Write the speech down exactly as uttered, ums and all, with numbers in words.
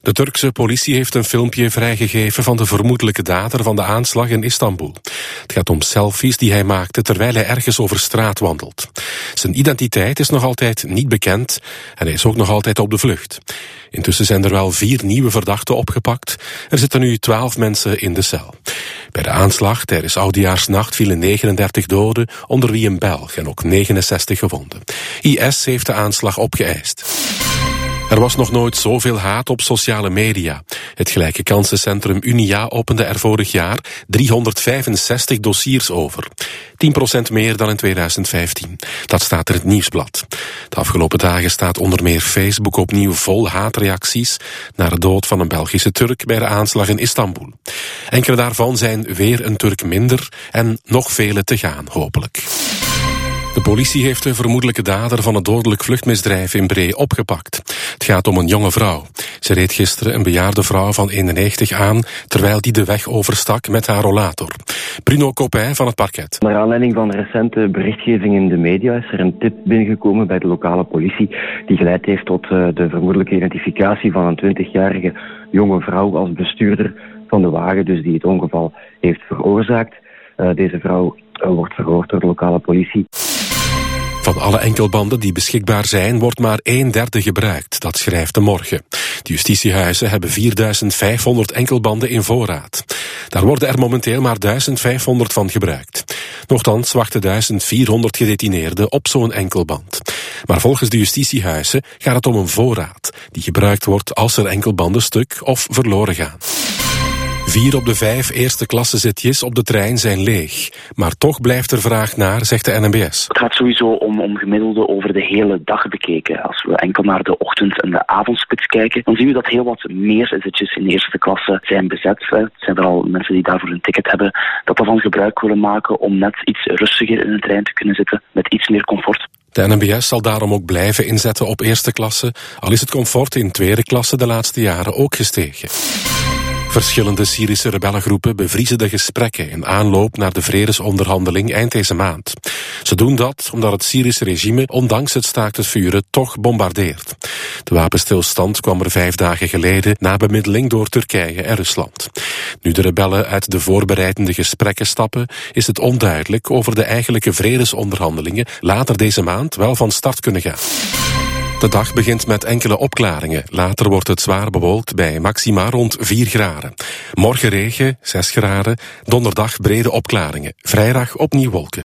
De Turkse politie heeft een filmpje vrijgegeven van de vermoedelijke dader van de aanslag in Istanbul. Het gaat om selfies die hij maakte terwijl hij ergens over straat wandelt. Zijn identiteit is nog altijd niet bekend en hij is ook nog altijd op de vlucht. Intussen zijn er wel vier nieuwe verdachten opgepakt. Er zitten nu twaalf mensen in de cel. Bij de aanslag tijdens Oudejaarsnacht vielen negenendertig doden, onder wie een Belg en ook negenenzestig gewonden. I S heeft de aanslag opgeëist. Er was nog nooit zoveel haat op sociale media. Het gelijke kansencentrum Unia opende er vorig jaar driehonderdvijfenzestig dossiers over. tien procent meer dan in tweeduizend vijftien. Dat staat in het Nieuwsblad. De afgelopen dagen staat onder meer Facebook opnieuw vol haatreacties naar de dood van een Belgische Turk bij de aanslag in Istanbul. Enkele daarvan zijn weer een Turk minder en nog vele te gaan, hopelijk. De politie heeft de vermoedelijke dader van het dodelijk vluchtmisdrijf in Bree opgepakt. Het gaat om een jonge vrouw. Ze reed gisteren een bejaarde vrouw van eenennegentig aan, terwijl die de weg overstak met haar rollator. Bruno Copijn van het parket. Naar aanleiding van recente berichtgeving in de media is er een tip binnengekomen bij de lokale politie die geleid heeft tot de vermoedelijke identificatie van een twintigjarige jonge vrouw als bestuurder van de wagen, dus die het ongeval heeft veroorzaakt. Deze vrouw wordt verhoord door de lokale politie. Van alle enkelbanden die beschikbaar zijn, wordt maar een derde gebruikt. Dat schrijft De Morgen. De justitiehuizen hebben vierduizend vijfhonderd enkelbanden in voorraad. Daar worden er momenteel maar duizend vijfhonderd van gebruikt. Nochtans wachten duizend vierhonderd gedetineerden op zo'n enkelband. Maar volgens de justitiehuizen gaat het om een voorraad die gebruikt wordt als er enkelbanden stuk of verloren gaan. Vier op de vijf eerste klasse zitjes op de trein zijn leeg. Maar toch blijft er vraag naar, zegt de N M B S. Het gaat sowieso om, om gemiddelde over de hele dag bekeken. Als we enkel naar de ochtend- en de avondspits kijken, dan zien we dat heel wat meer zitjes in de eerste klasse zijn bezet. Het zijn vooral mensen die daarvoor een ticket hebben, dat daarvan gebruik willen maken om net iets rustiger in de trein te kunnen zitten, met iets meer comfort. De N M B S zal daarom ook blijven inzetten op eerste klasse, al is het comfort in tweede klasse de laatste jaren ook gestegen. Verschillende Syrische rebellengroepen bevriezen de gesprekken in aanloop naar de vredesonderhandeling eind deze maand. Ze doen dat omdat het Syrische regime, ondanks het staakt het vuren, toch bombardeert. De wapenstilstand kwam er vijf dagen geleden na bemiddeling door Turkije en Rusland. Nu de rebellen uit de voorbereidende gesprekken stappen, is het onduidelijk of de eigenlijke vredesonderhandelingen later deze maand wel van start kunnen gaan. De dag begint met enkele opklaringen. Later wordt het zwaar bewolkt bij maxima rond vier graden. Morgen regen, zes graden. Donderdag brede opklaringen. Vrijdag opnieuw wolken.